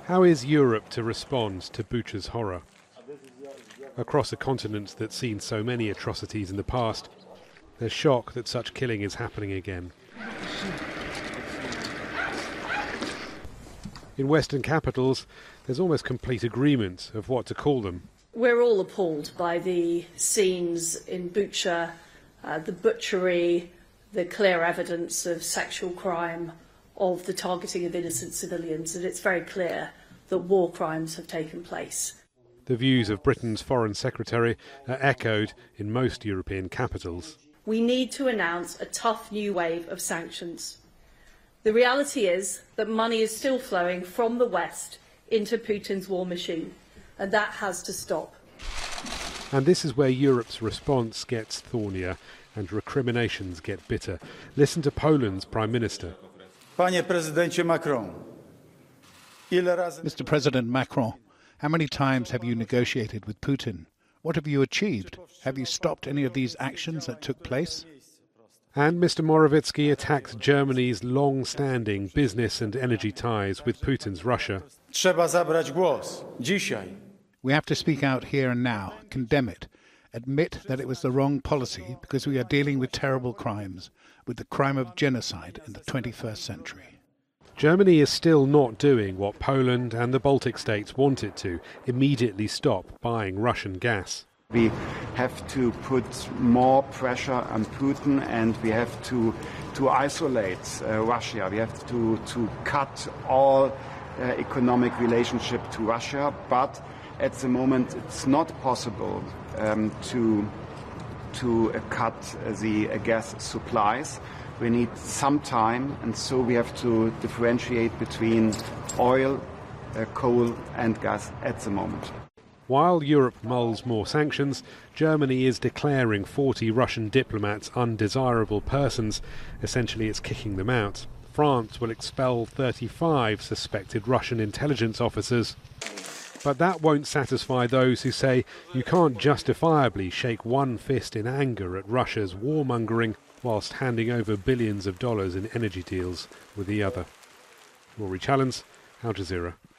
How is Europe to respond to Bucha's horror? Across a continent that's seen so many atrocities in the past, there's shock that such killing is happening again. In Western capitals, there's almost complete agreement of what to call them. We're all appalled by the scenes in Bucha, the butchery, the clear evidence of sexual crime, of the targeting of innocent civilians, and it's very clear that war crimes have taken place. The views of Britain's Foreign Secretary are echoed in most European capitals. We need to announce a tough new wave of sanctions. The reality is that money is still flowing from the West into Putin's war machine, and that has to stop. And this is where Europe's response gets thornier and recriminations get bitter. Listen to Poland's Prime Minister. Mr. President Macron, how many times have you negotiated with Putin? What have you achieved? Have you stopped any of these actions that took place? And Mr. Morawiecki attacked Germany's long-standing business and energy ties with Putin's Russia. We have to speak out here and now, condemn it, admit that it was the wrong policy because we are dealing with terrible crimes, with the crime of genocide in the 21st century. Germany is still not doing what Poland and the Baltic states want it to, immediately stop buying Russian gas. We have to put more pressure on Putin, and we have to isolate Russia. We have to cut all economic relationship to Russia, but at the moment it's not possible to cut the gas supplies. We need some time, and so we have to differentiate between oil, coal and gas at the moment. While Europe mulls more sanctions, Germany is declaring 40 Russian diplomats undesirable persons. Essentially, it's kicking them out. France will expel 35 suspected Russian intelligence officers. But that won't satisfy those who say you can't justifiably shake one fist in anger at Russia's warmongering whilst handing over billions of dollars in energy deals with the other. Rory Challens, Al Jazeera.